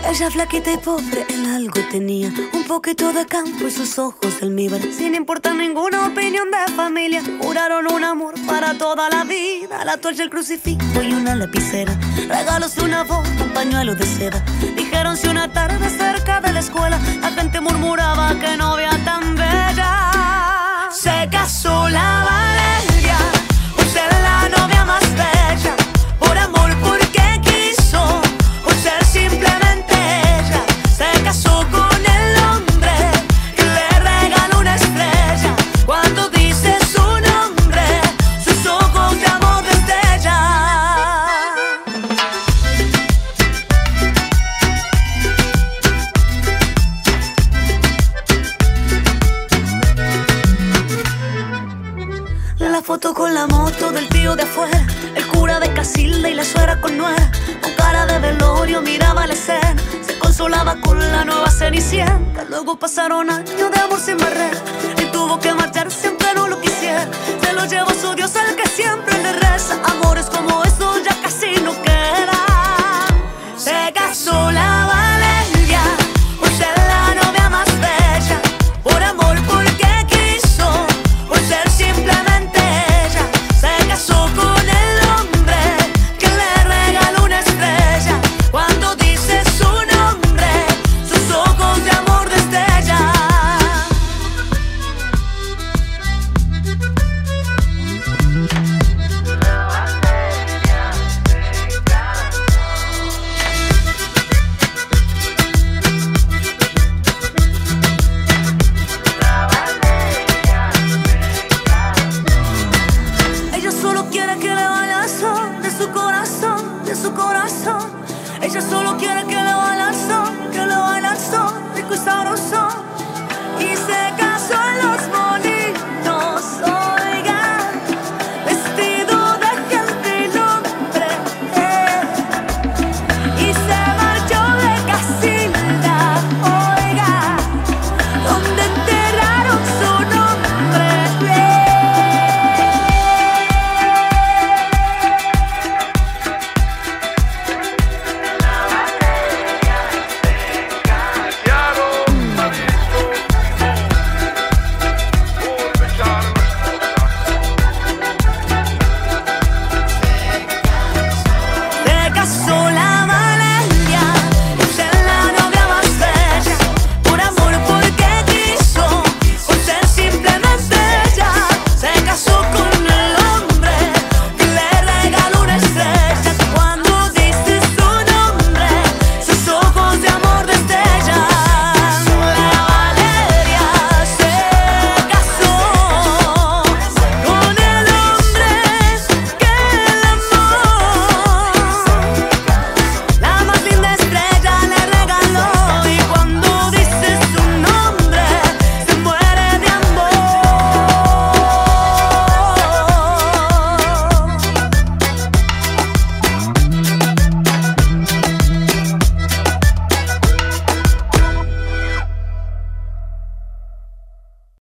Ella flaquita y pobre en algo tenía, un poquito de campo y sus ojos de almíbar. Sin importar ninguna opinión de familia, juraron un amor para toda la vida. La toalla, el crucifijo y una lapicera, regalos de una voz, un pañuelo de seda. Dijeron si una tarde cerca de la escuela la gente murmuraba que novia tan bella. Se casó la Valeria por ser la novia más bella, por amor porque quiso, por ser simplemente ella. Se casó con el hombre que le regaló una estrella. Cuando dice su nombre, sus ojos de amor destellan. La foto con la moto del tío de afuera, el cura de Casilda y la suegra con nuera. Con cara de velorio miraba la escena, se consolaba con la nueva Cenicienta. Luego pasaron años de amor sin barrera y tuvo que marcharse aunque no lo quisiera. Se lo llevó su Dios, al que siempre le reza. Amores como esos ya casi no quedan. Se casó la Valeria por ser la novia más bella, por amor porque quiso, por ser simplemente ella. Se casó con el hombre que le regaló una estrella. Cuando dice su nombre, sus ojos de amor destellan. Ella solo quiere que le vaya al sol de su corazón, de su corazón. Ella solo quiere que le vaya al sol, que le vaya al sol, rico y sabroso.